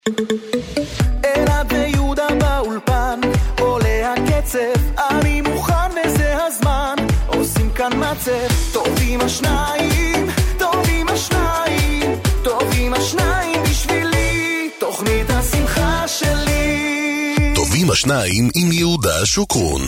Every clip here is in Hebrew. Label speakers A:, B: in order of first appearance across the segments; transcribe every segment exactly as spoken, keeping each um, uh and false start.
A: אלעד ויהודה באולפן, עולה הקצב, אני מוכן וזה הזמן, עושים כאן מצב, טובים השניים, טובים השניים, טובים השניים בשבילי, תוכנית השמחה שלי.
B: טובים השניים עם יהודה שוקרון.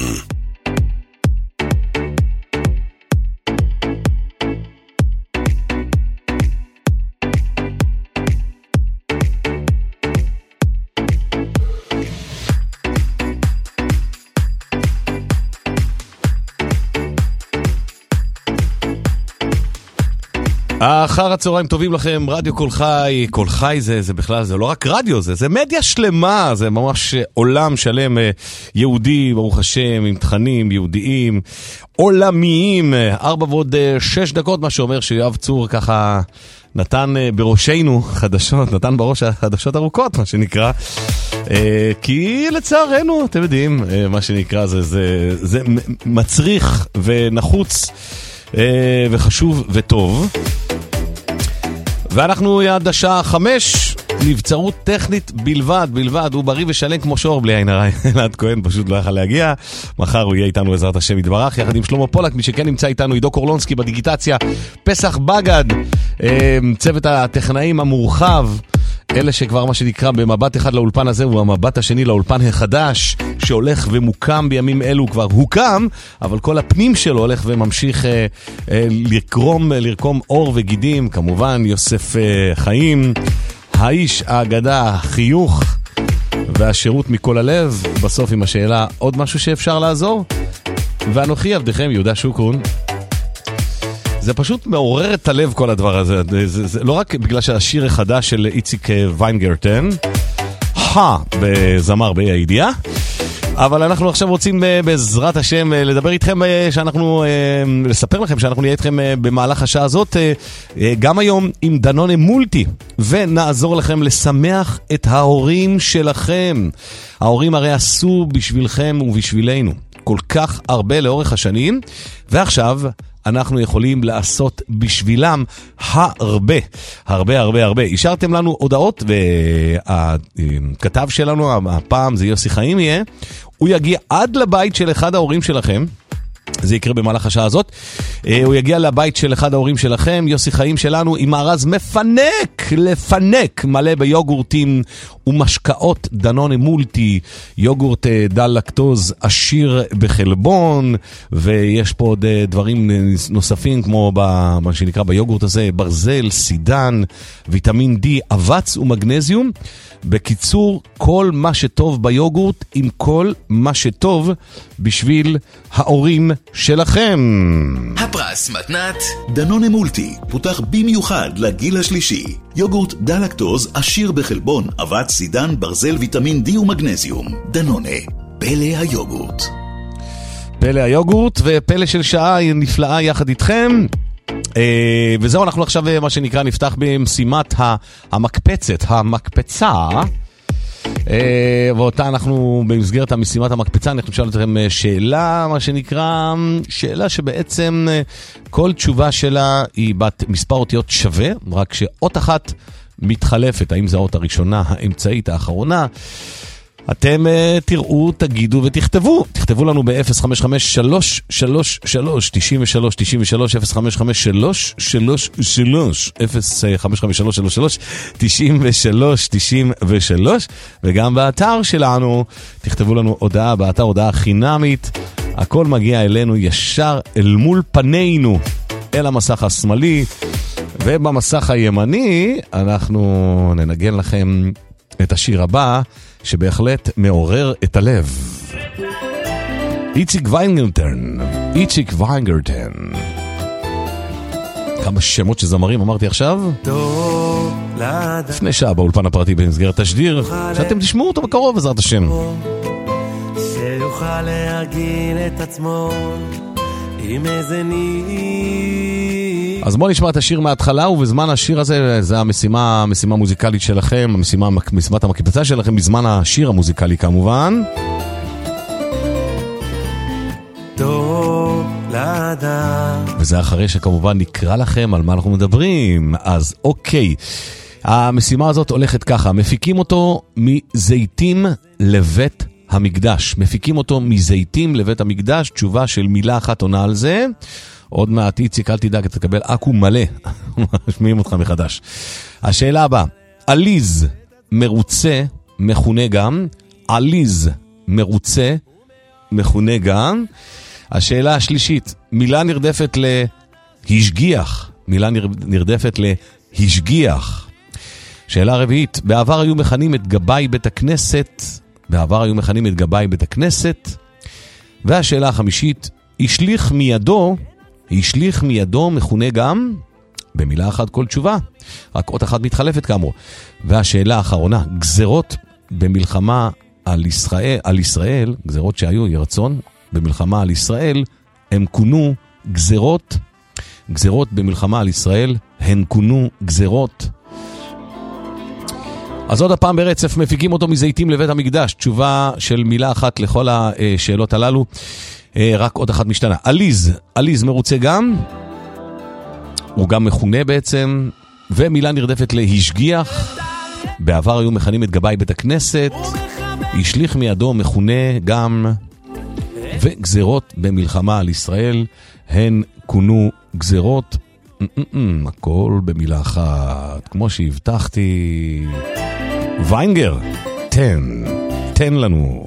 C: אחר הצהריים טובים לכם, רדיו כל חי. כל חי זה, זה בכלל, זה לא רק רדיו, זה, זה מדיה שלמה, זה ממש עולם שלם יהודי, ברוך השם, עם תכנים יהודיים, עולמיים. ארבע ועוד שש דקות, מה שאומר שיואב צור ככה נתן בראשנו חדשות, נתן בראש חדשות ארוכות, מה שנקרא. כי לצערנו, אתם יודעים, מה שנקרא, זה, זה, זה מצריך ונחוץ וחשוב וטוב. ואנחנו יד השעה חמש, נבצרות טכנית בלבד, בלבד, הוא בריא ושלם כמו שור בלי עין הרע. אלעד כהן פשוט לא יכל להגיע, מחר הוא יהיה איתנו בעזרת השם יתברך, יחד עם שלמה פולק, מי שכן נמצא איתנו עידו קורלונסקי בדיגיטציה, פסח בגד, צוות הטכנאים המורחב, אלה שכבר מה שנקרא במבט אחד לאולפן הזה, הוא המבט השני לאולפן החדש, שהולך ומוקם בימים אלו, כבר הוקם, אבל כל הפנים שלו הולך וממשיך אה, אה, לרקום, לרקום אור וגידים, כמובן יוסף אה, חיים, האיש, האגדה, החיוך והשירות מכל הלב, בסוף עם השאלה, עוד משהו שאפשר לעזור? ואנוכי עבדכם יהודה שוקרון. זה פשוט מעורר את הלב כל הדבר הזה, זה, זה, לא רק בגלל שהשיר החדש של איציק ויינגרטן, הא, בזמר באי הידיעה, אבל אנחנו עכשיו רוצים בעזרת השם לדבר איתכם, שאנחנו, לספר לכם שאנחנו נהיה איתכם במהלך השעה הזאת, גם היום עם דנונה מולטי, ונעזור לכם לשמח את ההורים שלכם. ההורים הרי עשו בשבילכם ובשבילנו כל כך הרבה לאורך השנים, ועכשיו אנחנו יכולים לעשות בשבילם הרבה, הרבה, הרבה, הרבה. השארתם לנו הודעות, והכתב שלנו, הפעם זה יוסי חיים יהיה, הוא יגיע עד לבית של אחד ההורים שלכם, זה יקרה במהלך השעה הזאת, הוא יגיע לבית של אחד ההורים שלכם, יוסי חיים שלנו, עם מארז מפנק, לפנק, מלא ביוגורטים ומשקאות דנונה מולטי, יוגורט דל לקטוז עשיר בחלבון, ויש פה עוד דברים נוספים, כמו מה שנקרא ביוגורט הזה, ברזל, סידן, ויטמין D, אבץ ומגנזיום. בקיצור, כל מה שטוב ביוגורט, עם כל מה שטוב בשביל ההורים שלכם.
B: הפרס מתנת דנונה מולטי, פותח במיוחד לגיל השלישי. יוגורט דל לקטוז עשיר בחלבון, אבץ, סידן, ברזל, ויטמין D ומגנזיום. דנונה, פלא היוגורט.
C: פלא היוגורט ופלא של שעה נפלאה יחד איתכם. וזהו, אנחנו עכשיו מה שנקרא נפתח במשימת המקפצת, המקפצה, ואותה אנחנו במסגרת המשימת המקפצה, אנחנו נשאל אתכם שאלה, מה שנקרא, שאלה שבעצם כל תשובה שלה היא בת מספר אותיות שווה, רק שאות אחת מתחלפת, האם זה האות הראשונה, האמצעית, האחרונה. אתם uh, תראו, תגידו ותכתבו. תכתבו לנו ב-אפס חמש חמש שלוש שלוש שלוש תשעים ושלוש תשעים ושלוש, אפס חמש חמש שלוש שלוש שלוש, אפס חמש חמש שלוש שלוש שלוש תשעים ושלוש תשעים ושלוש, וגם באתר שלנו תכתבו לנו הודעה, באתר הודעה חינמית. הכל מגיע אלינו ישר אל מול פנינו, אל המסך השמאלי, ובמסך הימני אנחנו ננגן לכם את השיר הבא, שבהחלט מעורר את הלב. איציק ויינגרטן, איציק ויינגרטן. כמה שמות שזמרים אמרתי עכשיו? לפני שעה באולפן הפרטי במסגרת תשדיר, שאתם תשמעו אותו בקרוב בעזרת השם.
A: שיוכל להרגיל את עצמו עם איזה ניב.
C: אז בואו נשמע את השיר מההתחלה, ובזמן השיר הזה, זה המשימה, המשימה המוזיקלית שלכם, המשימה, משימת המקפצה שלכם, בזמן השיר המוזיקלי כמובן.
A: טוב לדעת.
C: וזה אחרי שכמובן נקרא לכם על מה אנחנו מדברים. אז אוקיי, המשימה הזאת הולכת ככה, מפיקים אותו מזיתים לבית המקדש. מפיקים אותו מזיתים לבית המקדש, תשובה של מילה אחת עונה על זה. עוד מעט איציק, אל תדאג, תקבל אקו מלא. משמיעים אותך מחדש. השאלה הבאה, עליז מרוצה מכונה גם, עליז מרוצה מכונה גם. השאלה השלישית, מילה נרדפת להשגיח, מילה נרדפת להשגיח. שאלה רביעית, בעבר היו מכנים את גבאי בית הכנסת, בעבר היו מכנים את גבאי בית הכנסת. והשאלה החמישית, השליך מידו, השליך מידו מכונה גם, במילה אחת כל תשובה, רק עוד אחת מתחלפת כאמור. והשאלה האחרונה, גזרות במלחמה על ישראל, על ישראל, גזרות שהיו ירצון במלחמה על ישראל, הם כונו גזרות, גזרות במלחמה על ישראל, הן כונו גזרות. אז עוד הפעם ברצף, מפיקים אותו מזיתים לבית המקדש, תשובה של מילה אחת לכל השאלות הללו, רק עוד אחת משתנה. עליז, עליז מרוצה גם, הוא גם מכונה בעצם, ומילה נרדפת להשגיח, בעבר היו מכנים את גבאי בית הכנסת, השליך מידו מכונה גם, וגזרות במלחמה על ישראל, הן כונו גזרות, הכל במילה אחת, כמו שהבטחתי. ויינגר, תן, תן לנו.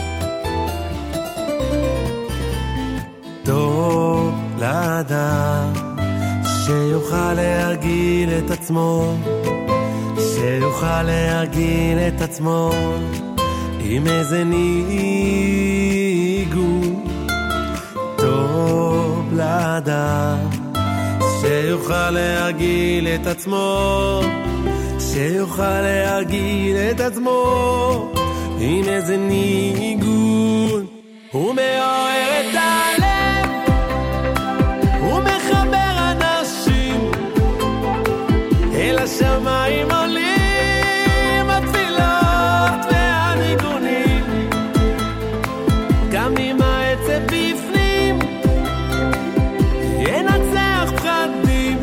A: טוב לאדם שיוכל להרגיל את עצמו, שיוכל להרגיל את עצמו עם איזה ניגוד. טוב לאדם שיוכל להרגיל את עצמו, שיוכל להרגיל את עצמו עם איזה ניגון. הוא מעורר את הלב, הוא מחבר אנשים אל השמיים עולים התפילות והניגונים, גם עם העצב בפנים ינצח פחדים,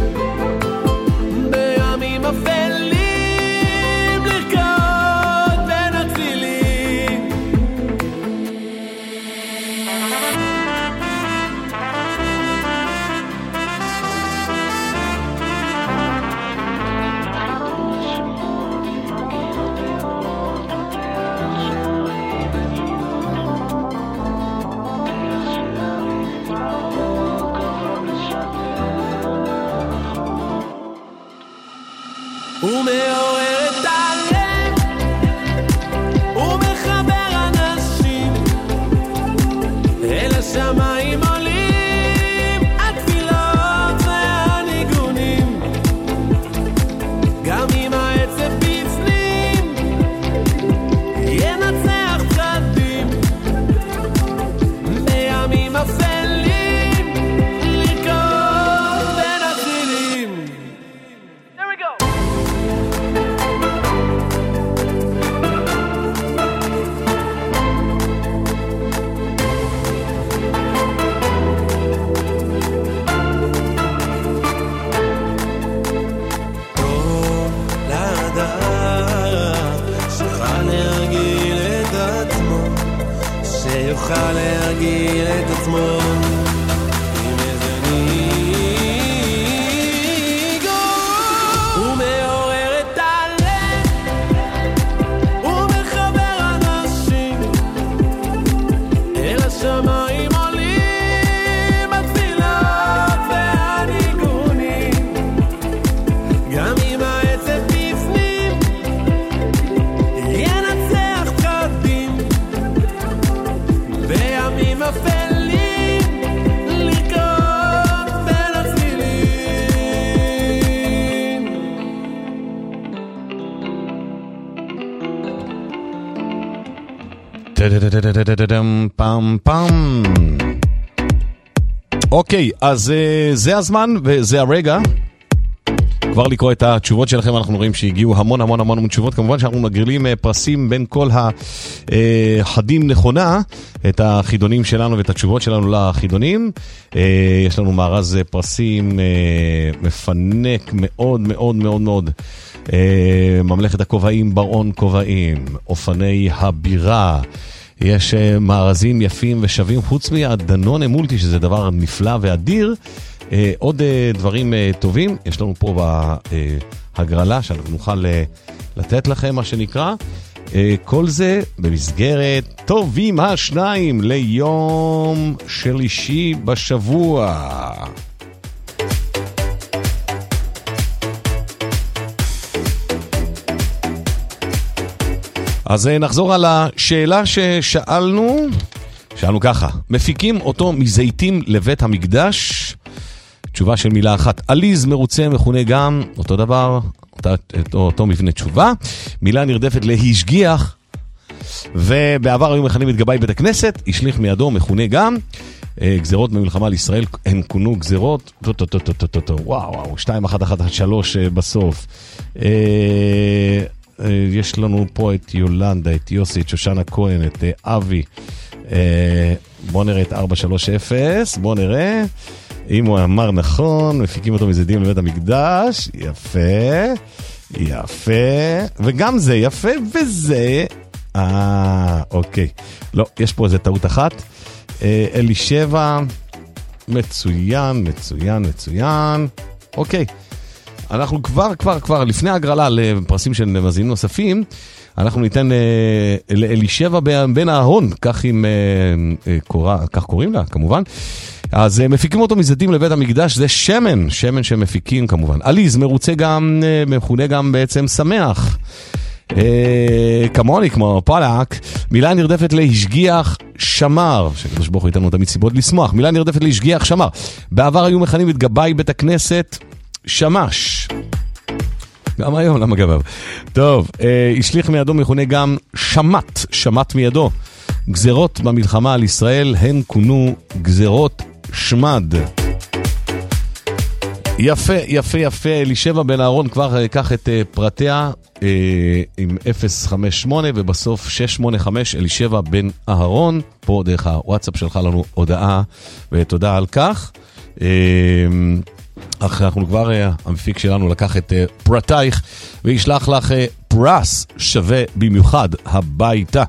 A: בימים אפלים לרקוד בין התפילים. הוא מעורר את הלב, הוא מחבר אנשים אל השמיים עולים התפילות והניגונים, גם עם העצב בפנים ינצח פחדים, בימים אפלים לרקוד בין התפילים. There we go. שיוכל להרגיל את עצמו עם איזה ניגון. הוא מעורר את הלב, הוא מחבר אנשים אל השמיים עולים התפילות והניגונים, גם עם העצב בפנים ינצח פחדים, בימים אפלים לרקוד בין הצלילים.
C: טה-טה-טה-טה-טה-טה-טם, פם פם. אוקיי, אז זה הזמן וזה הרגע כבר לקרוא את התשובות שלכם, אנחנו רואים שהגיעו המון המון המון תשובות, כמובן שאנחנו מגרילים פרסים בין כל החדים נכונה, את החידונים שלנו ואת התשובות שלנו לחידונים. יש לנו מארז פרסים מפנק מאוד מאוד מאוד מאוד. ממלכת הכובעים, ברון כובעים, אופני הבירה, יש מארזים יפים ושווים, חוץ מהדנון מולטי, שזה דבר נפלא ואדיר. עוד דברים טובים יש לנו פה בהגרלה שאנחנו נוכל לתת לכם, מה שנקרא. כל זה במסגרת טובים השניים ליום שלישי בשבוע. אז נחזור על השאלה ששאלנו. שאלנו ככה, מפיקים אותו מזיתים לבית המקדש? תשובה של מילה אחת, עליז מרוצה מכונה גם, אותו דבר, אותו, אותו מבנה תשובה. מילה נרדפת להשגיח, ובעבר היו מכנים את גבאי בית הכנסת, השליך מידו מכונה גם. גזרות במלחמה על ישראל, הן כונו גזרות, וואו וואו, שתיים אחת אחת שלוש בסוף. יש לנו פה את יולנדה, את יוסי, את שושנה כהן, את אבי. בוא נראה את ארבע שלוש אפס, בוא נראה אם הוא אמר נכון. מפיקים אותו מזיתים לבית המקדש, יפה יפה, וגם זה יפה, וזה אה, אוקיי, לא, יש פה איזה טעות אחת. אלישבע, מצוין מצוין מצוין, אוקיי, אנחנו כבר כבר כבר לפני הגרלה לפרסים של מאזינים נוספים, אנחנו ניתן לאלישבע בן אהרון, כך עם קורא, כך קוראים לה כמובן. אז מפיקים אותו מזיתים לבית המקדש, זה שמן, שמן שמפיקים כמובן. עליז מרוצה גם, מכונה גם בעצם שמח. כמוני, כמו פולק. מילה נרדפת להשגיח שמר, שקדוש ברוך הוא ייתן לנו תמיד סיבות לשמוח. מילה נרדפת להשגיח שמר. בעבר היו מכנים את גבאי בית הכנסת שמש. גם היום, למה גבב? טוב, אה, השליך מידו מכונה גם שמט, שמט מידו. גזרות במלחמה על ישראל הן כונו גזרות שמד. יפה, יפה, יפה. אלישבע בן אהרון כבר קח את אה, פרטיה אה, עם אפס חמש שמונה ובסוף שש שמונה חמש. אלישבע בן אהרון, פה דרך הוואטסאפ שלך לנו הודעה ותודה על כך. אה, אך אנחנו כבר, המפיק שלנו לקח את פרטייך וישלח לך פרס שווה במיוחד הביתה.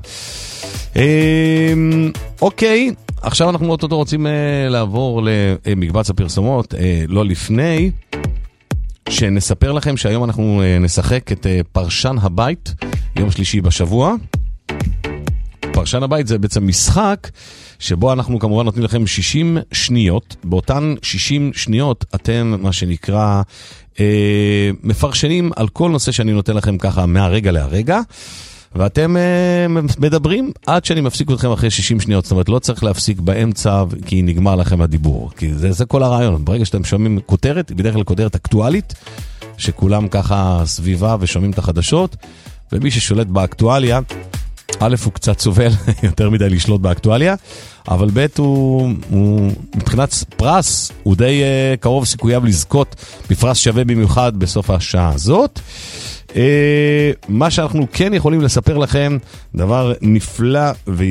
C: אוקיי, עכשיו אנחנו אותו רוצים לעבור למקבץ הפרסומות, לא לפני שנספר לכם שהיום אנחנו נשחק את פרשן הבית, יום שלישי בשבוע. פרשן הבית זה בעצם משחק שבו אנחנו כמובן נותנים לכם שישים שניות. באותן שישים שניות אתם, מה שנקרא, אה, מפרשנים על כל נושא שאני נותן לכם ככה מהרגע להרגע, ואתם אה, מדברים עד שאני מפסיק אתכם אחרי שישים שניות. זאת אומרת, לא צריך להפסיק באמצע כי נגמר לכם הדיבור, כי זה, זה כל הרעיון. ברגע שאתם שומעים כותרת, בדרך כלל כותרת אקטואלית, שכולם ככה סביבה ושומעים את החדשות, ומי ששולט באקטואליה, א' הוא קצת סובל יותר מדי לשלוט באקטואליה, אבל ב' הוא, הוא מבחינת פרס, הוא די uh, קרוב סיכוייו לזכות בפרס שווה במיוחד בסוף השעה הזאת. Uh, מה שאנחנו כן יכולים לספר לכם, דבר נפלא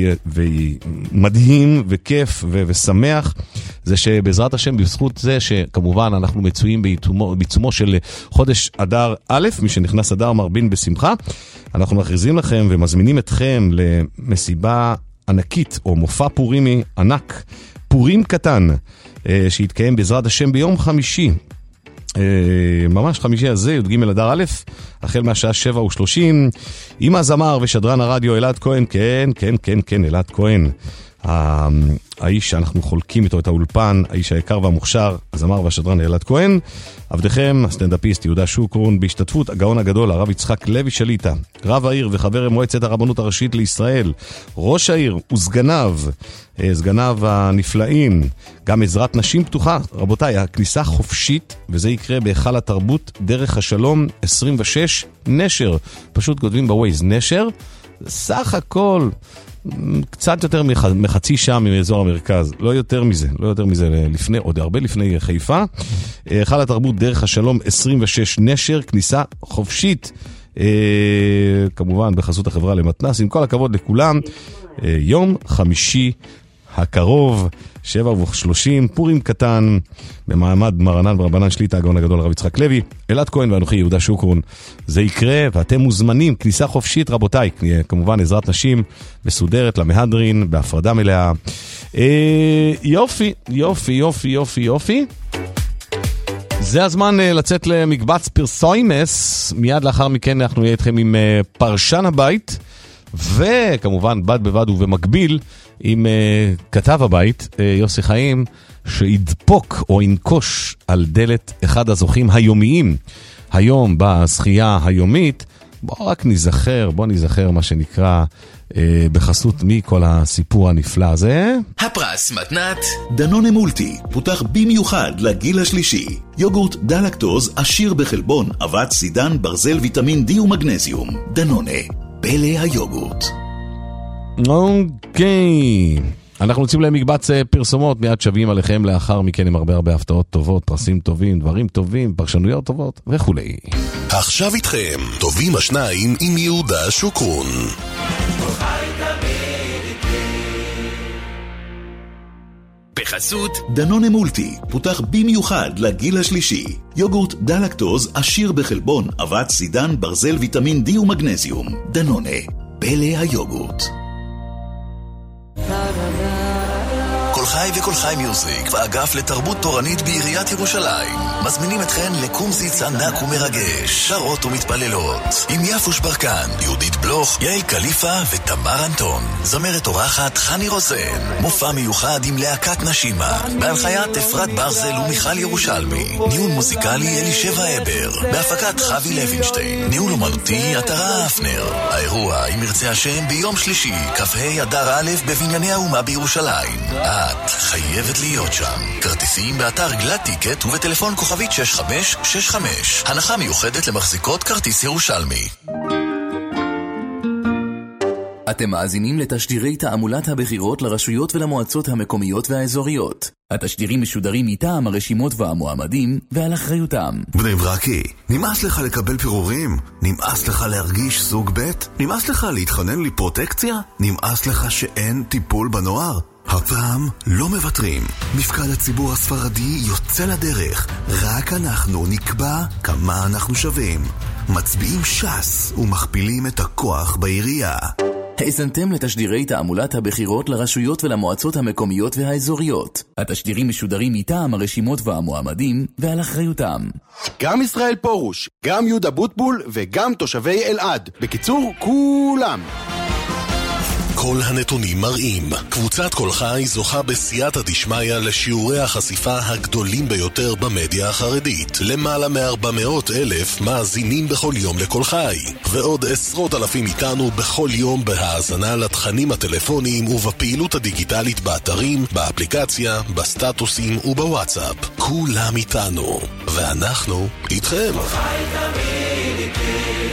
C: ומדהים וכיף ו- ושמח, זה שבעזרת השם בזכות זה שכמובן אנחנו מצויים בעיצומו, בעיצומו של חודש אדר א', מי שנכנס אדר מרבין בשמחה, אנחנו מכריזים לכם ומזמינים אתכם למסיבה ענקית או מופע פורימי ענק, פורים קטן, שיתקיים בעזרת השם ביום חמישי, ממש חמישי הזה, י"ג אדר א', החל מהשעה שבע ושלושים, עם הזמר ושדרן הרדיו אלעד כהן, כן, כן, כן, כן, אלעד כהן, האיש שאנחנו חולקים איתו את האולפן, האיש היקר והמוכשר, הזמר והשדרן אלעד כהן. עבדכם, הסטנדאפיסט יהודה שוקרון, בהשתתפות הגאון הגדול, הרב יצחק לוי שליטה, רב העיר וחבר מועצת הרבנות הראשית לישראל, ראש העיר וסגניו, סגניו הנפלאים, גם עזרת נשים פתוחה. רבותיי, הכניסה חופשית, וזה יקרה בהיכל התרבות דרך השלום עשרים ושש נשר. פשוט כותבים בווייז נשר, סך הכל קצת יותר מח, מחצי שעה מאזור המרכז, לא יותר מזה, לא יותר מזה, לפני, עוד הרבה לפני חיפה. היכל התרבות דרך השלום עשרים ושש נשר, כניסה חופשית, כמובן בחסות החברה למתנ"ס, עם כל הכבוד לכולם. יום חמישי הקרוב, שבע ושלושים, פורים קטן, במעמד מרנן ורבנן שליטה, הגאון הגדול הרב יצחק לוי, אלעד כהן ואנוכי יהודה שוקרון. זה יקרה ואתם מוזמנים, כניסה חופשית רבותיי, כמובן עזרת נשים מסודרת למהדרין, בהפרדה מלאה. אה, יופי, יופי, יופי, יופי, יופי. זה הזמן לצאת למקבץ פרסוימס, מיד לאחר מכן אנחנו נהיה איתכם עם פרשן הבית, וכמובן בד בבד ובמקביל עם uh, כתב הבית, uh, יוסי חיים, שידפוק או ינקוש על דלת אחד הזוכים היומיים. היום בזכייה היומית, בוא רק נזכר, בוא נזכר מה שנקרא uh, בחסות מכל הסיפור הנפלא הזה.
B: הפרס מתנת דנונה מולטי, פותח במיוחד לגיל השלישי. יוגורט דלקטוז עשיר בחלבון, אבץ, סידן, ברזל, ויטמין D ומגנזיום. דנונה, פלא היוגורט.
C: אוקיי, אנחנו רוצים להם מקבץ פרסומות, מיד שווים עליכם לאחר מכן עם הרבה הרבה הפתעות טובות, פרסים טובים, דברים טובים, פרשנויות טובות וכולי.
D: עכשיו איתכם, טובים השניים עם יהודה שוקרון.
B: בחסות דנונה מולטי, פותח במיוחד לגיל השלישי. יוגורט דלקטוז עשיר בחלבון, אבץ, סידן, ברזל, ויטמין D ומגנזיום. דנונה, פלא היוגורט.
D: כל חי וכל חי מיוזיק והאגף לתרבות תורנית בעיריית ירושלים מזמינים אתכן לקומזיץ ענק ומרגש, שרות ומתפללות עם יפוש ברקן, יהודית בלוך, יעל קליפה ותמר אנטון. זמרת אורחת חני רוזן, מופע מיוחד עם להקת נשימה בהנחיית אפרת ברזל ומיכל ירושלמי, ניהול מוזיקלי אלישבע אבר, בהפקת חוי לוינשטיין, ניהול אומנותי עטרה אפנר. האירוע אם ירצה השם ביום שלישי כ"ה אדר א' בבנייני האומה בירושלים. את חייבת להיות שם. כרטיסים באתר גלד טיקט ובטלפון כוכבית שש חמש שש חמש. הנחה מיוחדת למחזיקות כרטיס ירושלמי.
E: אתם מאזינים לתשדירי תעמולת הבחירות לרשויות ולמועצות המקומיות והאזוריות. התשדירים משודרים מטעם הרשימות והמועמדים ועל אחריותם.
F: בני ברקי, נמאס לך לקבל פירורים? נמאס לך להרגיש סוג ב'? נמאס לך להתחנן לי פרוטקציה? נמאס לך שאין טיפול בנוער? הפעם לא מבטרים. מפקד הציבור הספרדי יוצא לדרך. רק אנחנו נקבע כמה אנחנו שווים. מצביעים ש"ס ומכפילים את הכוח בעירייה.
E: האזנתם לתשדירי תעמולת הבחירות לרשויות ולמועצות המקומיות והאזוריות. התשדירים משודרים מטעם הרשימות והמועמדים ועל אחריותם.
G: גם ישראל פורוש, גם יהודה בוטבול וגם תושבי אלעד. בקיצור, כולם.
D: כל הנתונים מראים, קבוצת כל חי זוכה בסייעתא דשמיא לשיעורי החשיפה הגדולים ביותר במדיה החרדית. למעלה מ-ארבע מאות אלף מאזינים בכל יום לכל חי, ועוד עשרות אלפים איתנו בכל יום בהאזנה לתכנים הטלפוניים ובפעילות הדיגיטלית באתרים, באפליקציה, בסטטוסים ובוואטסאפ. כולם איתנו, ואנחנו איתכם. כל חי תמיד איתי.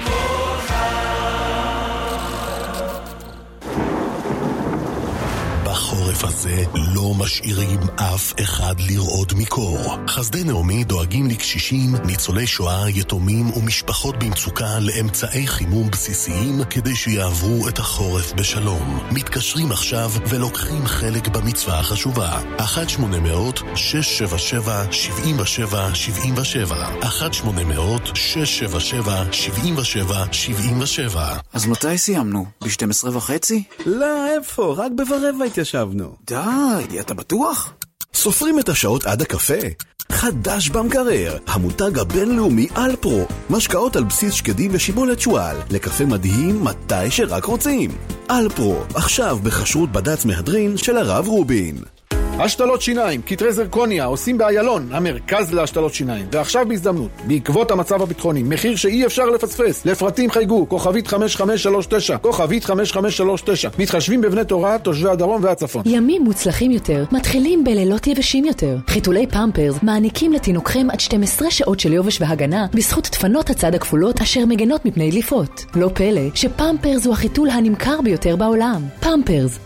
D: בחורף הזה לא משאירים אף אחד לרעוד מקור. חסדי נעמי דואגים לקשישים, ניצולי שואה, יתומים ומשפחות במצוקה לאמצעי חימום בסיסיים כדי שיעברו את החורף בשלום. מתקשרים עכשיו ולוקחים חלק במצווה החשובה. אחת שמונה מאות שש שבע שבע שבעים ושבע שבעים ושבע אחת שמונה מאות שש שבע שבע שבעים ושבע שבעים ושבע.
H: אז מתי סיימנו? ב-שתים עשרה וחצי?
G: לא, איפה? רק ברבע התיישבנו.
H: די, אתה בטוח?
F: סופרים את השעות עד הקפה? חדש במקרר, המותג הבינלאומי אלפרו. משקאות על בסיס שקדים ושיבולת שואל, לקפה מדהים מתי שרק רוצים. אלפרו, עכשיו בחשרות בד"ץ מהדרין של הרב רובין.
G: השתלות שיניים, קטרי זרקוניה, עושים באיילון, המרכז להשתלות שיניים. ועכשיו בהזדמנות, בעקבות המצב הביטחוני, מחיר שאי אפשר לפספס. לפרטים חייגו, כוכבית חמש חמש שלוש תשע, כוכבית חמש חמש שלוש תשע. מתחשבים בבני תורה, תושבי הדרום והצפון.
I: ימים מוצלחים יותר, מתחילים בלילות יבשים יותר. חיתולי פמפרס מעניקים לתינוקכם עד שתים עשרה שעות של יובש והגנה, בזכות דפנות הצד הכפולות אשר מגנות מפני דליפות. לא פלא שפמפרס הוא החיתול הנמכר ביותר בעולם. פמפרס.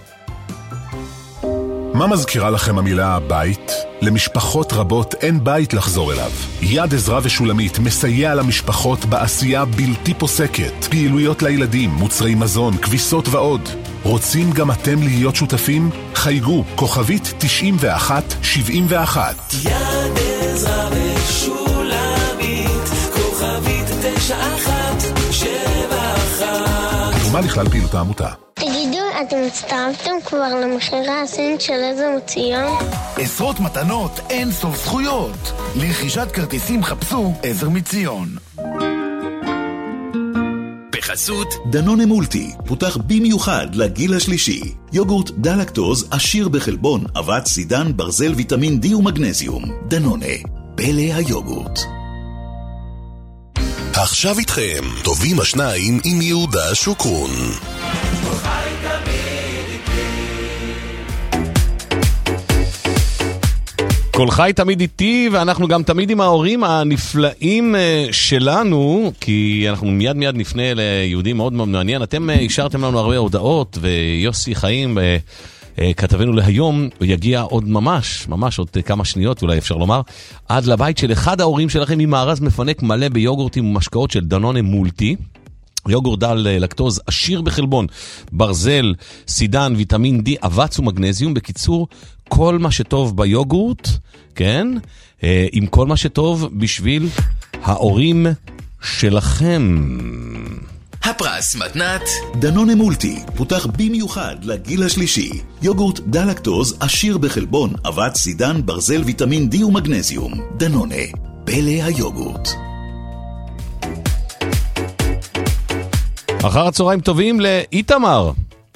J: מה מזכירה לכם המילה בית? למשפחות רבות אין בית לחזור אליו. יד עזרא ושולמית מסייע למשפחות בעשייה בלתי פוסקת. פעילויות לילדים, מוצרי מזון, כביסות ועוד. רוצים גם אתם להיות שותפים? חייגו, כוכבית תשעים ואחת שבעים ואחת.
A: יד עזרא ושולמית, כוכבית תשע אחת שבע אחת.
J: ומה נכלל פעילות העמותה?
K: תגידו, אתם הצטרפתם כבר למחירה הסינית של עזר מציון?
D: עשרות מתנות, אין סוף זכויות. לרכישת כרטיסים חפשו עזר מציון.
B: בחסות דנונה מולטי, פותח במיוחד לגיל השלישי. יוגורט דלקטוז עשיר בחלבון, אבץ, סידן, ברזל, ויטמין D ומגנזיום. דנונה, פלא היוגורט.
D: עכשיו איתכם, טובים השניים עם יהודה שוקרון.
C: כל חי תמיד איתי, ואנחנו גם תמיד עם ההורים הנפלאים שלנו, כי אנחנו מיד מיד נפנה ליהודים מאוד מאוד מעניין. אתם השארתם לנו הרבה הודעות, ויוסי חיים, כתבנו להיום, יגיע עוד ממש, ממש עוד כמה שניות, אולי אפשר לומר, עד לבית של אחד ההורים שלכם עם מארז מפנק מלא ביוגורטים ומשקאות של דנונה מולטי. יוגורט דל לקטוז עשיר בחלבון, ברזל, סידן, ויטמין D, אבץ ומגנזיום. בקיצור, כל מה שטוב ביוגורט, כן? עם כל מה שטוב בשביל ההורים שלכם.
B: הפרס מתנת דנונה מולטי, פותח במיוחד לגיל השלישי. יוגורט דלקטוז עשיר בחלבון, אבץ, סידן, ברזל, ויטמין D ומגנזיום. דנונה, פלא היוגורט.
C: אחר הצהריים טובים לאיתמר.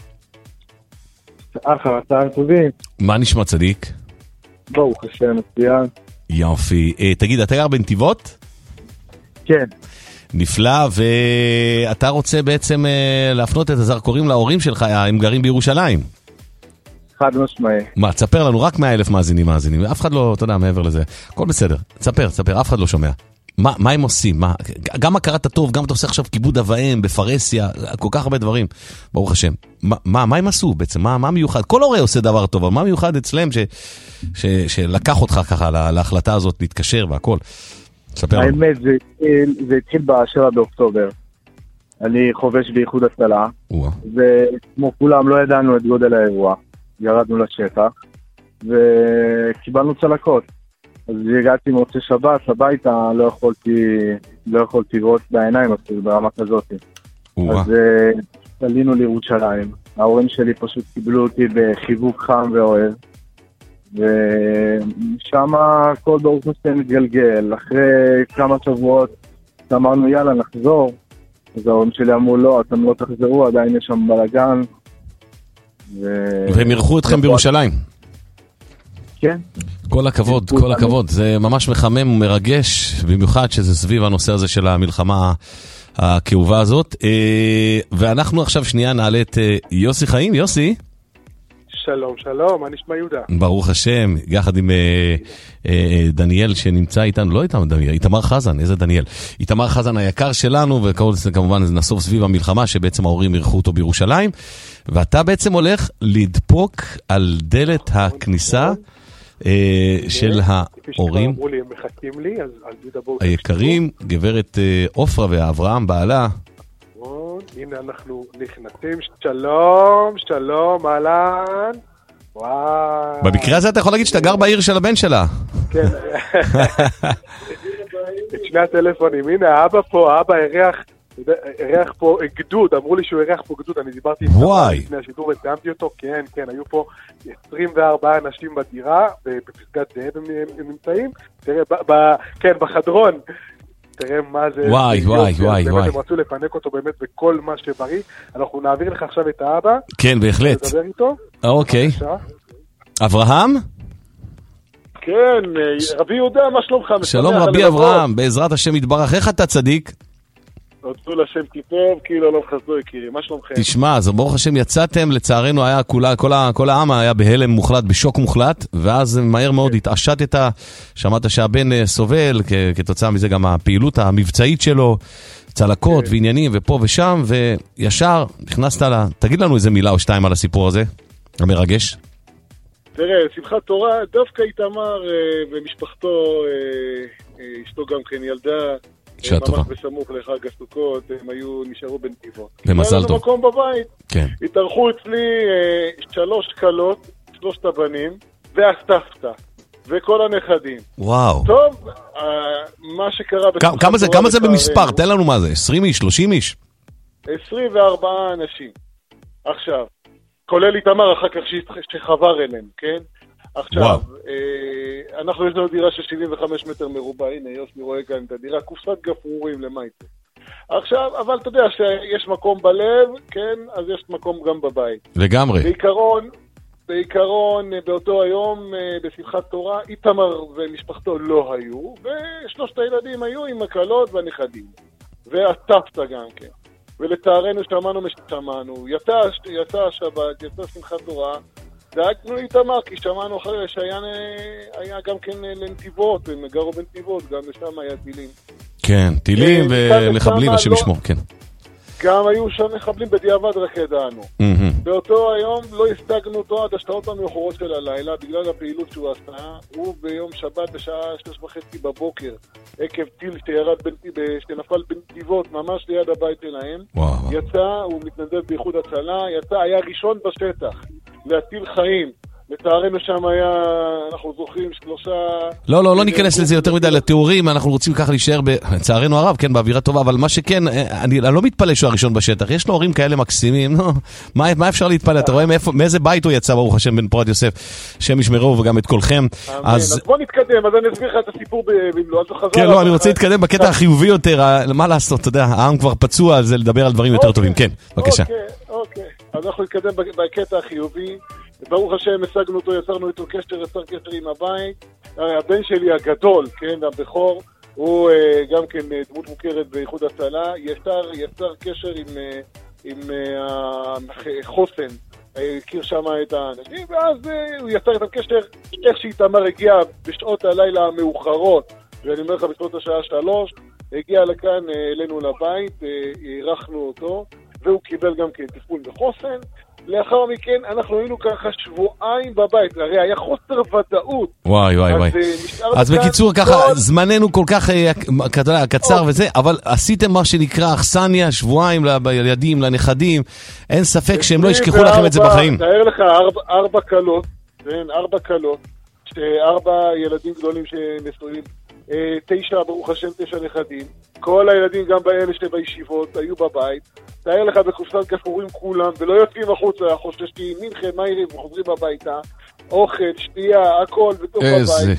L: אחר הצהריים טובים.
C: מה נשמע צדיק?
L: ברוך השם, מצוין.
C: יופי. אה, תגיד, אתה גר בנתיבות?
L: כן.
C: נפלא, ואתה רוצה בעצם אה, להפנות את הזרקורים להורים שלך, הם גרים בירושלים.
L: חד משמעי.
C: מה, תספר לנו, רק מאה אלף מאזינים מאזינים, אף אחד לא, אתה יודע, מעבר לזה. הכל בסדר, תספר, תספר, אף אחד לא שומע. מה, מה הם עושים? מה, גם הכרת הטוב, גם אתה עושה עכשיו כיבוד אבהם בפרסיה, כל כך הרבה דברים, ברוך השם. מה, מה, מה הם עשו בעצם? מה, מה מיוחד? כל הורה עושה דבר טוב, אבל מה מיוחד אצלם ש, ש, שלקח אותך ככה לה, להחלטה הזאת להתקשר והכל? תספר לנו.
L: האמת, זה התחיל, זה התחיל בשבעה באוקטובר. אני חובש באיחוד הצלה, וכמו כולם לא ידענו את גודל האירוע. ירדנו לשטח, וקיבלנו צלקות. אז הגעתי מוצא שבת, הביתה, לא יכולתי, לא יכולתי לראות בעיניים אפילו ברמה כזאת. אז עלינו לירושלים. ההורים שלי פשוט קיבלו אותי בחיבוק חם ואוהב. ושם כל ברוך השם מתגלגל. אחרי כמה שבועות אמרנו יאללה נחזור. אז ההורים שלי אמרו לא, אתם לא תחזרו, עדיין יש שם בלגן.
C: והם ירחו אתכם בירושלים.
L: כן.
C: כל הכבוד, כל הכבוד. זה ממש מחמם ומרגש, במיוחד שזה סביב הנושא הזה של המלחמה הכאובה הזאת. ואנחנו עכשיו שנייה נעלה את יוסי חיים. יוסי?
M: שלום, שלום, מה נשמע יהודה?
C: ברוך השם, יחד עם דניאל שנמצא איתנו, לא איתנו דניאל, איתמר חזן, איזה דניאל? איתמר חזן היקר שלנו, וכמובן נסוף סביב המלחמה, שבעצם ההורים ירחו אותו בירושלים, ואתה בעצם הולך לדפוק על דלת הכניסה של ההורים היקרים, גברת אופרה ואברהם בעלה.
M: הנה אנחנו נכנסים, שלום, שלום, אהלן. וואו.
C: במקרה הזה אתה יכול להגיד שאתה גר בעיר של הבן שלה. כן.
M: את שני הטלפונים, הנה האבא פה, האבא הריח, הריח פה גדוד, אמרו לי שהוא הריח פה גדוד, אני דיברתי לפני השידור ותאמתי אותו, כן, כן, היו פה עשרים וארבעה אנשים בדירה, בפסגת זאב הם נמצאים, תראה, כן, בחדרון. תראה מה זה...
C: וואי, וואי, וואי, וואי.
M: הם רצו לפנק אותו באמת בכל מה שבריא. אנחנו נעביר לך עכשיו את האבא.
C: כן, בהחלט.
M: נדבר איתו.
C: אוקיי. אברהם?
M: כן, רבי יהודה, מה שלומך?
C: שלום רבי אברהם, בעזרת השם יתברך, איך אתה צדיק?
M: תודו לשם כי טוב, כאילו לא חסדו יקירי, מה שלומכם?
C: תשמע, אז ברוך השם יצאתם, לצערנו היה כולה, כל, ה, כל העם היה בהלם מוחלט, בשוק מוחלט, ואז מהר מאוד התעשתת, שמעת שהבן סובל, כ, כתוצאה מזה גם הפעילות המבצעית שלו, צלקות ועניינים ופה ושם, וישר נכנסת לה, תגיד לנו איזה מילה או שתיים על הסיפור הזה, המרגש.
M: תראה, שמחת תורה, דווקא איתמר ומשפחתו, אשתו גם כן ילדה, ממש בסמוך לחג הסוכות, הם היו, נשארו בנתיבות.
C: במזל טוב.
M: היה לנו מקום בבית.
C: כן.
M: התארחו אצלי אה, שלוש קלות, שלושת הבנים, והסתפתא, וכל הנכדים.
C: וואו.
M: טוב, אה, מה שקרה...
C: כמה, כמה זה, כמה זה במספר? תן לנו מה זה, עשרים איש, שלושים איש?
M: עשרים וארבעה אנשים. עכשיו, כולל איתמר אחר כך שחבר אליהם, כן? עכשיו, אה, אנחנו יש לנו דירה של שבעים וחמישה מטר מרובע, הנה יוסי רואה כאן את הדירה, קופסת גפרורים למייטה. עכשיו, אבל אתה יודע שיש מקום בלב, כן, אז יש מקום גם בבית.
C: לגמרי.
M: בעיקרון, בעיקרון, באותו היום, בשמחת תורה, איתמר ומשפחתו לא היו, ושלושת הילדים היו עם הקלות והנכדים. והסבתא גם כן. ולצערנו שמענו משמענו, יצא, יצא השבת, יצא שמחת תורה, דאגנו איתמר, כי שמענו אחרי שהיה היה גם כן לנתיבות, הם גרו בנתיבות, גם לשם היה טילים.
C: כן, טילים ומחבלים, השם ישמור, כן.
M: גם היו שם מחבלים בדיעבד, רק ידענו. באותו היום לא הסתגנו אותו עד השעות המאוחרות של הלילה, בגלל הפעילות שהוא עשה. הוא ביום שבת בשעה שש וחצי בבוקר, עקב טיל שירד שנפל בנתיבות, ממש ליד הבית שלהם. יצא, הוא מתנדב באיחוד הצלה, יצא, היה ראשון בשטח להציל חיים. לצערנו שם היה, אנחנו זוכרים שלושה...
C: לא, לא, לא ניכנס לזה יותר מדי לתיאורים, אנחנו רוצים ככה להישאר, לצערנו הרב, כן, באווירה טובה, אבל מה שכן, אני לא מתפלא שהוא הראשון בשטח, יש לו הורים כאלה מקסימים, מה אפשר להתפלא? אתה רואה מאיזה בית הוא יצא, ברוך השם, בן פורת יוסף, שם ישמרו וגם את כולכם.
M: אז בוא נתקדם, אז אני אסביר לך את הסיפור במלוא.
C: כן, לא, אני רוצה להתקדם בקטע החיובי יותר, מה לעשות, אתה יודע, העם כבר פצוע, זה לדבר על דברים יותר טובים, כן, בבקשה.
M: אוקיי, אוקיי, אז אנחנו נתקדם בקטע החיובי. ברוך השם, השגנו אותו, יצרנו איתו קשר, יצר קשר עם הבית. הבן שלי הגדול, כן, הבכור, הוא גם כן דמות מוכרת באיחוד הצלה, יצר, יצר קשר עם, עם החוסן, הכיר שם את האנשים, ואז הוא יצר את הקשר, איך שאיתמר הגיע בשעות הלילה המאוחרות, ואני אומר לך בשעות השעה שלוש, הגיע לכאן, אלינו לבית, אירחנו אותו, והוא קיבל גם כן טיפול בחוסן. לאחר מכן אנחנו היינו ככה שבועיים בבית, הרי היה חוסר ודאות.
C: וואי וואי וואי. אז בקיצור ככה, זמננו כל כך קצר וזה, אבל עשיתם מה שנקרא אכסניה, שבועיים לילדים, לנכדים, אין ספק שהם לא ישכחו לכם את זה בחיים.
M: תאר לך ארבע קלות, ארבע קלות, ארבע ילדים גדולים שנשואים, תשע, ברוך השם, תשע נכדים, כל הילדים גם באלה שבישיבות היו בבית, תאר לך בקופסת גפרורים כולם, ולא יוצאים החוצה, חוששים, מנחם, מיירים, וחוזרים הביתה, אוכל, שתייה, הכל בתוך הבית.
C: איזה,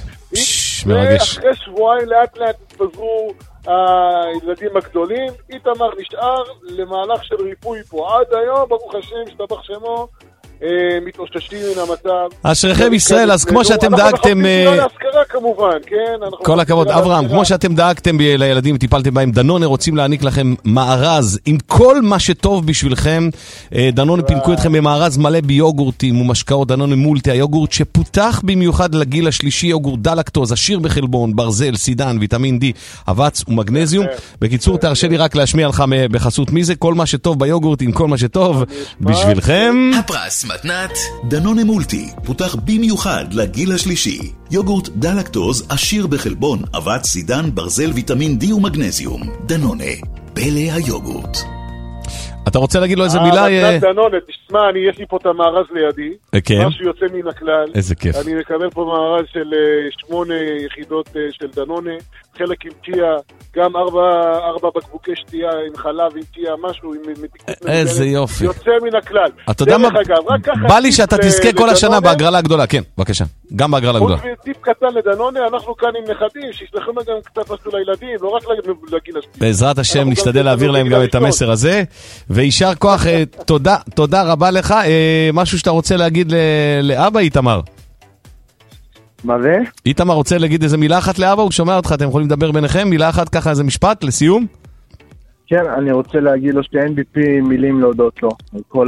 C: מרגש.
M: ואחרי שבועיים לאט לאט התפזרו הילדים הגדולים, איתמר נשאר למהלך של ריפוי פה. עד היום, ברוך השם, השתבח שמו, מתאוששים מן המצב.
C: אשריכם ישראל, אז כמו שאתם דאגתם...
M: אנחנו להשכרה כמובן, כן?
C: כל הכבוד, אברהם, כמו שאתם דאגתם לילדים, טיפלתם בהם, דנונה רוצים להעניק לכם מארז עם כל מה שטוב בשבילכם. דנונה פינקו אתכם במארז מלא ביוגורטים ומשקאות, דנונה מולטי, היוגורט שפותח במיוחד לגיל השלישי, יוגורט דלקטוז, עשיר בחלבון, ברזל, סידן, ויטמין D, אבץ ומגנזיום. בקיצור, תרשה לי רק להשמיע לך בחסות מי זה, כל מה שטוב ביוגורט עם כל מה שטוב בשבילכם.
B: הפרס מתנת דנונה מולטי, פותח במיוחד לגיל השלישי. יוגורט דלקטוז עשיר בחלבון, אבץ, סידן, ברזל, ויטמין D ומגנזיום. דנונה, פלא היוגורט.
C: אתה רוצה להגיד לו איזה מילה?
M: מתנת דנונה, תשמע, יש לי פה את המארז לידי, משהו יוצא מן הכלל.
C: איזה כיף.
M: אני מקבל פה מארז של שמונה יחידות של דנונה, חלק עם צ'יה, גם ארבע, ארבע בקבוקי שתייה עם חלב, עם צ'יה, משהו, עם מתיקות.
C: איזה יופי.
M: יוצא מן הכלל.
C: אתה יודע מה? בא לי שאתה תזכה כל השנה בהגרלה הגדולה. כן, בבקשה. גם בהגרלה הגדולה.
M: טיפ קטן לדנונה, אנחנו כאן עם נכדים, שישלחו גם קצת משהו לילדים, לא רק לגיל השלישי.
C: בעזרת השם נשתדל להעביר להם גם את המסר הזה. וישר כוח, תודה, תודה רבה לך. משהו שאתה רוצה להגיד לאבא איתמר?
L: מה זה?
C: איתמר רוצה להגיד איזה מילה אחת לאבא, הוא שומע אותך, אתם יכולים לדבר ביניכם, מילה אחת ככה, איזה משפט לסיום?
L: כן, אני רוצה להגיד לו שאין בי פי מילים להודות לו, על כל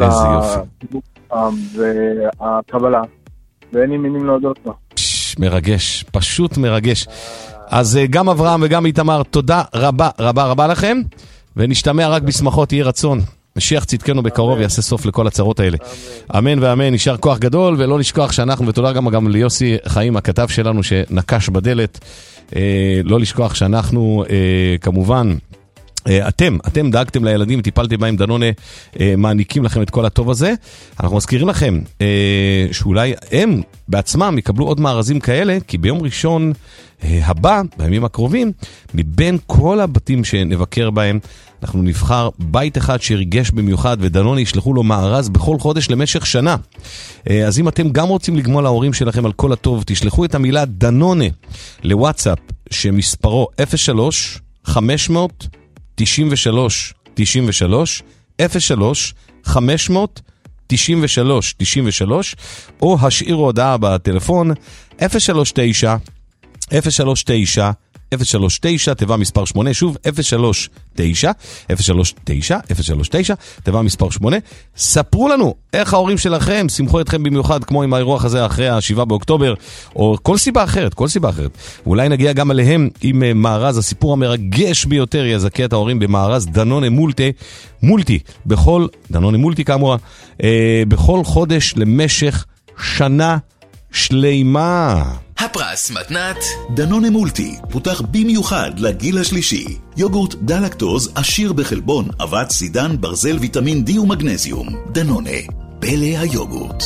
L: הקבלה, ואין לי מילים להודות לו.
C: מרגש, פשוט מרגש. אז גם אברהם וגם איתמר, תודה רבה רבה רבה לכם, ונשתמע רק בשמחות, יהיה רצון. משיח צדקנו בקרוב, יעשה סוף לכל הצרות האלה. אמן ואמן, נשאר כוח גדול, ולא לשכוח שאנחנו, ותודה גם, גם ליוסי חיים, הכתב שלנו שנקש בדלת, אה, לא לשכוח שאנחנו, אה, כמובן, אתם, אתם דאגתם לילדים, טיפלתם בהם, דנונה מעניקים לכם את כל הטוב הזה. אנחנו מזכירים לכם שאולי הם בעצמם יקבלו עוד מארזים כאלה, כי ביום ראשון הבא, בימים הקרובים, מבין כל הבתים שנבקר בהם, אנחנו נבחר בית אחד שריגש במיוחד, ודנונה ישלחו לו מארז בכל חודש למשך שנה. אז אם אתם גם רוצים לגמול להורים שלכם על כל הטוב, תשלחו את המילה דנונה לוואטסאפ, שמספרו אפס שלוש חמש מאות תשעים ושלוש תשעים ושלוש אפס שלוש חמש מאות תשעים ושלוש תשעים ושלוש, או השאירו הודעה בטלפון אפס שלוש תשע אפס שלוש תשע אפס שלוש תשע, תיבה מספר שמונה, שוב אפס שלוש תשע אפס שלוש תשע אפס שלוש תשע, תיבה מספר שמונה. ספרו לנו איך ההורים שלכם שמחו אתכם במיוחד, כמו עם האירוח הזה אחרי השבעה באוקטובר, או כל סיבה אחרת, כל סיבה אחרת. ואולי נגיע גם עליהם עם מארז, הסיפור המרגש ביותר יזכה את ההורים במארז דנונה מולטי, מולטי, בכל, דנונה מולטי כאמור, אה, בכל חודש למשך שנה שלימה.
D: הפרס מתנת
B: דנונה מולטי פותח במיוחד לגיל השלישי. יוגורט דלקטוז עשיר בחלבון, אבץ, סידן, ברזל, ויטמין D ומגנזיום. דנונה, פלא היוגורט.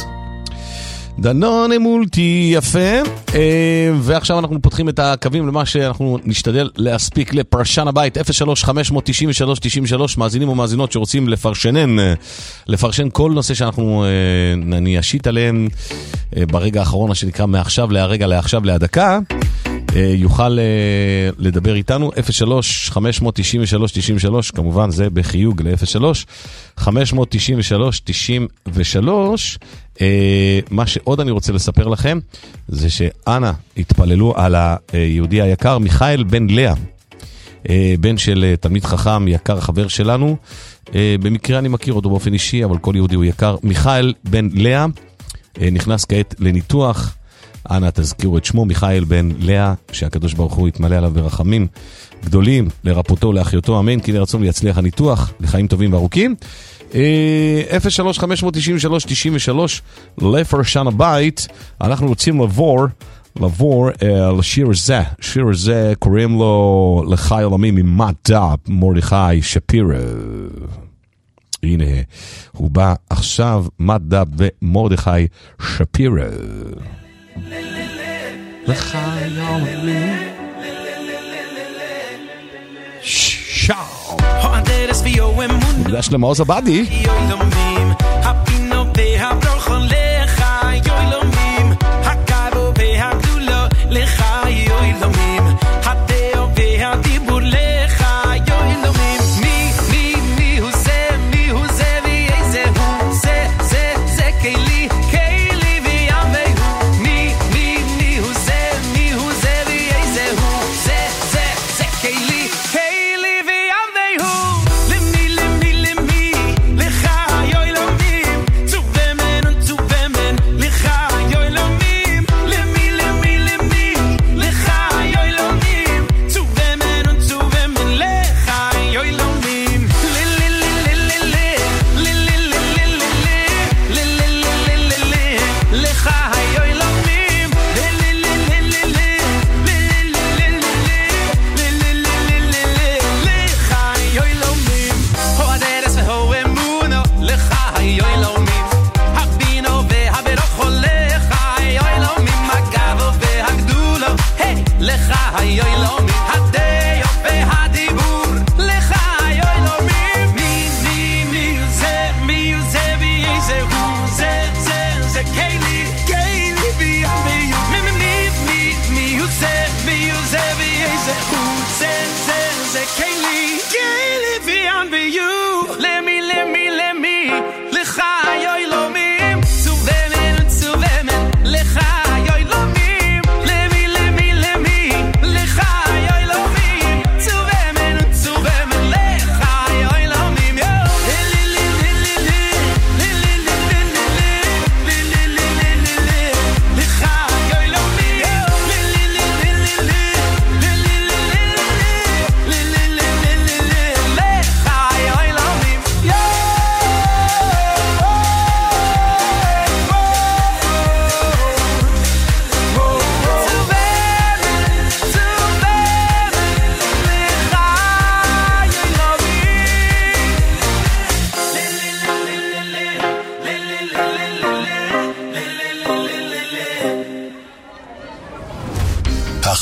C: דנונה מולטי, יפה. ועכשיו אנחנו פותחים את הקווים למה שאנחנו נשתדל להספיק לפרשן הבית. אפס שלוש חמש תשעים ושלוש תשעים ושלוש, מאזינים ומאזינות שרוצים לפרשנן, לפרשן כל נושא שאנחנו נשית עליהם ברגע האחרון, שנקרא מעכשיו להרגע, לעכשיו להדקה, יוכל לדבר איתנו. אפס שלוש חמש תשעים ושלוש תשעים ושלוש, כמובן זה בחיוג ל-אפס שלוש חמש תשעים ושלוש תשעים ושלוש. מה שעוד אני רוצה לספר לכם זה שאנה התפללו על היהודי היקר מיכאל בן לאה, בן של תלמיד חכם יקר, חבר שלנו, במקרה אני מכיר אותו באופן אישי, אבל כל יהודי הוא יקר. מיכאל בן לאה נכנס כעת לניתוח. אנא תזכירו את שמו, מיכאל בן לאה, שהקדוש ברוך הוא יתמלא עליו ברחמים גדולים לרפותו, לאחיותו, אמן, כי לרצון ויצליח הניתוח לחיים טובים וארוכים. אפס שלוש חמש תשעים ושלוש תשעים ושלוש לפרשן הבית. אנחנו רוצים לעבור לעבור לשיר הזה. שיר הזה קוראים לו לחי עולמי ממדע מרדכי שפירא. הנה הוא בא עכשיו, מדע ומרדכי שפירא. לחי עולמי שאו מוקדש למעוז הבאדי.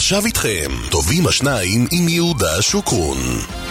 J: עכשיו איתכם, טובים השניים עם יהודה שוקרון.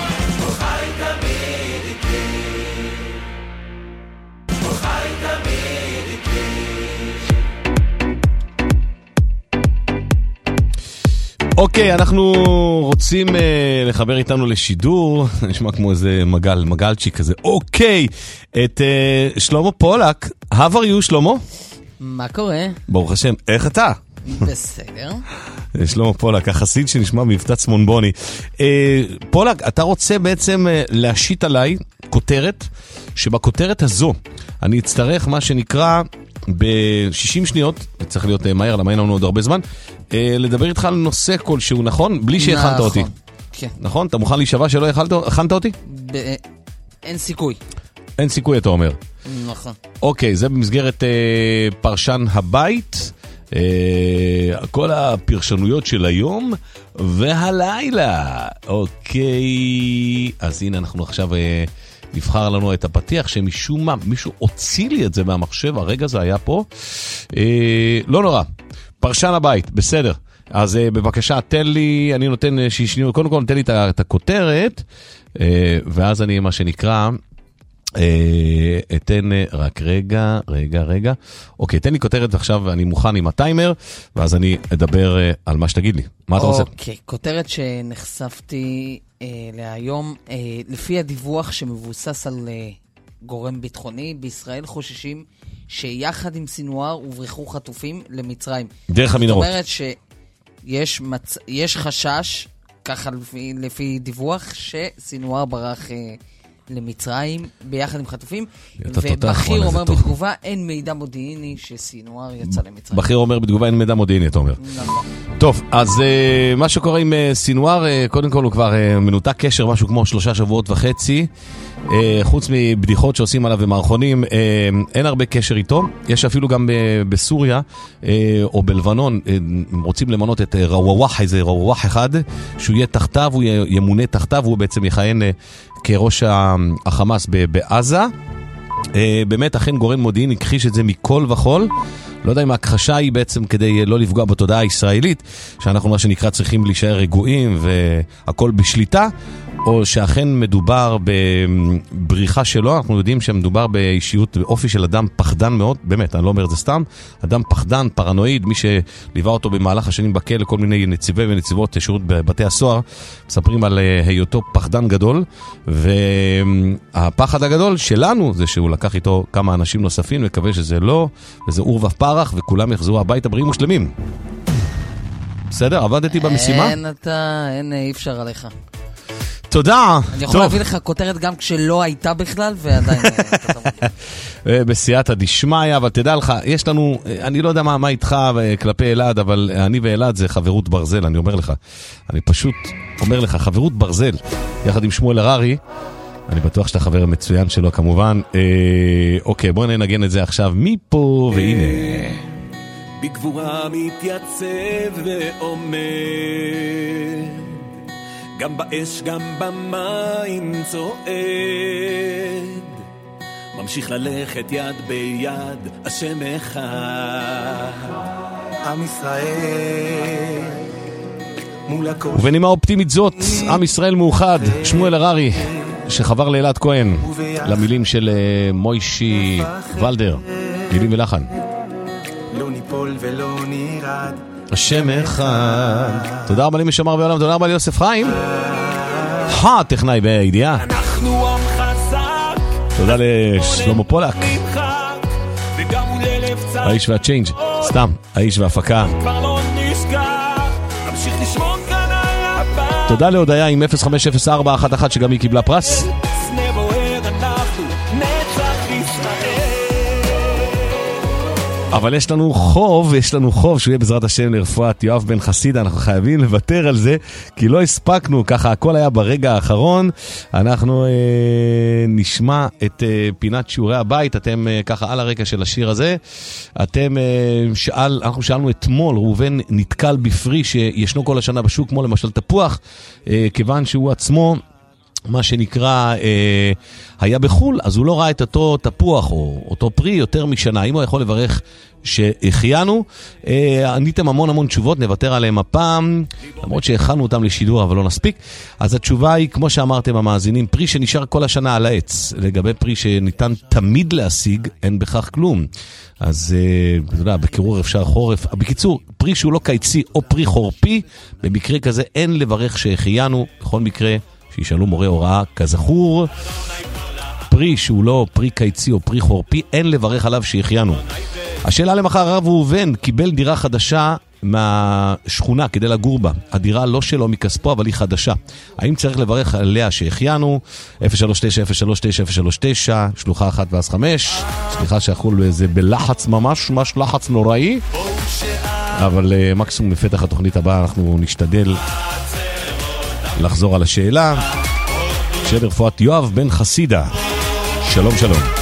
C: אוקיי, אנחנו רוצים uh, לחבר איתנו לשידור, נשמע כמו איזה מגל, מגלצ'יק כזה. אוקיי, את uh, שלמה פולק. How are you, שלמה?
N: מה קורה?
C: ברוך השם, איך אתה?
N: בסדר.
C: שלמה פולק, החסיד שנשמע מבטא צמונבוני. Uh, פולק, אתה רוצה בעצם uh, להשית עליי כותרת, שבכותרת הזו אני אצטרך מה שנקרא ב-שישים שניות, צריך להיות uh, מהר, למה אין לנו עוד הרבה זמן, uh, לדבר איתך על נושא כלשהו, נכון? בלי שהכנת אותי.
N: כן.
C: נכון? אתה מוכן להישבע שלא הכנת אותי?
N: ב- אין סיכוי.
C: אין סיכוי, אתה אומר.
N: נכון.
C: אוקיי, זה במסגרת uh, פרשן הבית, uh, כל הפרשנויות של היום והלילה. אוקיי, אז הנה אנחנו עכשיו... Uh, נבחר לנו את הפתיח שמשום מה, מישהו הוציא לי את זה מהמחשב, הרגע זה היה פה. אה, לא נורא, פרשן הבית, בסדר. אז אה, בבקשה, תן לי, אני נותן שישניות, קודם כל תן לי את הכותרת, אה, ואז אני מה שנקרא, אה, אתן רק רגע, רגע, רגע. אוקיי, תן לי כותרת עכשיו, אני מוכן עם הטיימר, ואז אני אדבר אה, על מה שתגיד לי. מה אתה רוצה?
N: אוקיי, כותרת שנחשפתי... להיום, לפי הדיווח שמבוסס על גורם ביטחוני, בישראל חוששים שיחד עם סינואר הוברחו חטופים למצרים.
C: דרך המנהרות.
N: זאת אומרת שיש מצ... יש חשש, ככה לפי, לפי דיווח, שסינואר ברח למצרים ביחד עם חטופים, ובכיר אומר בתגובה אין מידע מודיעיני שסינואר יצא למצרים.
C: בכיר אומר בתגובה אין מידע מודיעיני, אתה אומר.
N: נכון.
C: טוב, אז uh, מה שקורה עם uh, סינואר, uh, קודם כל הוא כבר uh, מנותק קשר, משהו כמו שלושה שבועות וחצי, uh, חוץ מבדיחות שעושים עליו ומערכונים, uh, אין הרבה קשר איתו. יש אפילו גם uh, בסוריה uh, או בלבנון, uh, רוצים למנות את uh, רוואח, איזה רוואח אחד, שהוא יהיה תחתיו, הוא ימונה תחתיו, הוא בעצם יכהן uh, כראש החמאס בעזה. Uh, באמת, אכן גורם מודיעין הכחיש את זה מכל וכל. לא יודע אם ההכחשה היא בעצם כדי לא לפגוע בתודעה הישראלית, שאנחנו מה שנקרא צריכים להישאר רגועים והכל בשליטה, או שאכן מדובר בבריחה שלו. אנחנו יודעים שמדובר באישיות, באופי של אדם פחדן מאוד, באמת, אני לא אומר את זה סתם, אדם פחדן, פרנואיד, מי שליווה אותו במהלך השנים בכלא, כל מיני נציבי ונציבות שירות בבתי הסוהר, מספרים על היותו פחדן גדול, והפחד הגדול שלנו זה שהוא לקח איתו כמה אנשים נוספים, מקווה שזה לא, וזה אור ופרח, וכולם יחזרו הביתה בריאים ושלמים. בסדר? עבדתי במשימה?
N: אין אתה, אין, אי אפשר עליך.
C: תודה.
N: אני יכול להביא לך כותרת גם כשלא הייתה בכלל, ועדיין...
C: בסייעתא דשמיא, אבל תדע לך, יש לנו, אני לא יודע מה, מה איתך כלפי אלעד, אבל אני ואלעד זה חברות ברזל, אני אומר לך. אני פשוט אומר לך, חברות ברזל, יחד עם שמואל הררי, אני בטוח שאתה חבר מצוין שלו כמובן. אה, אוקיי, בואו ננגן את זה עכשיו מפה, והנה.
A: בגבורה מתייצב ועומד, גם באש גם במים צועד, ממשיך ללכת יד ביד, השם אחד, עם ישראל מול הכל.
C: ובנימה אופטימית זאת, עם ישראל מאוחד, שמואל הררי שחבר לאלעד כהן, למילים של מוישי ולדר, מילים ולחן.
A: לא ניפול ולא נרד,
C: השם אחד. תודה רבה למי שמר בעולם, תודה רבה ליוסף חיים, הטכנאי בידיעה.
A: אנחנו עם חזק,
C: תודה לשלמה פולק, האיש והצ'יינג', סתם, האיש והפקה.
A: כבר לא נשכח, נמשיך לשמור כאן על הבא.
C: תודה להודיה עם אפס חמש אפס ארבע אחת אחת שגם היא קיבלה פרס.
A: סנה בוער אנחנו נצח ישראל.
C: אבל יש לנו חוב, יש לנו חוב שהוא יהיה בעזרת השם לרפואת יואב בן חסידה, אנחנו חייבים לוותר על זה, כי לא הספקנו, ככה הכל היה ברגע האחרון. אנחנו אה, נשמע את אה, פינת שיעורי הבית, אתם אה, ככה על הרקע של השיר הזה, אתם אה, שאל, אנחנו שאלנו אתמול, ראובן נתקל בפרי שישנו כל השנה בשוק, כמו למשל תפוח, אה, כיוון שהוא עצמו מה שנקרא, אה, היה בחול, אז הוא לא ראה את אותו תפוח או אותו פרי יותר משנה. אם הוא יכול לברך שהחיינו, אה, עניתם המון המון תשובות, נוותר עליהם הפעם, למרות שהכנו אותם לשידור, אבל לא נספיק. אז התשובה היא, כמו שאמרתם המאזינים, פרי שנשאר כל השנה על העץ. לגבי פרי שניתן תמיד להשיג, אין בכך כלום. אז אה, אתה יודע, בקירור אפשר חורף. בקיצור, פרי שהוא לא קיצי או פרי חורפי, במקרה כזה אין לברך שהחיינו, בכל מקרה, שישאלו מורה הוראה, כזכור, פרי שהוא לא פרי קיצי או פרי חורפי, אין לברך עליו שהחיינו. השאלה למחר, הרב ראובן קיבל דירה חדשה מהשכונה כדי לגור בה. הדירה לא שלו מכספו, אבל היא חדשה. האם צריך לברך עליה שהחיינו? אפס שלוש תשע אפס שלוש תשע אפס שלוש תשע, שלוחה אחת ואז חמש. סליחה שיכול איזה בלחץ ממש, ממש לחץ נוראי. אבל מקסימום בפתח התוכנית הבאה אנחנו נשתדל לחזור על השאלה. של רפואת יואב בן חסידה. שלום שלום.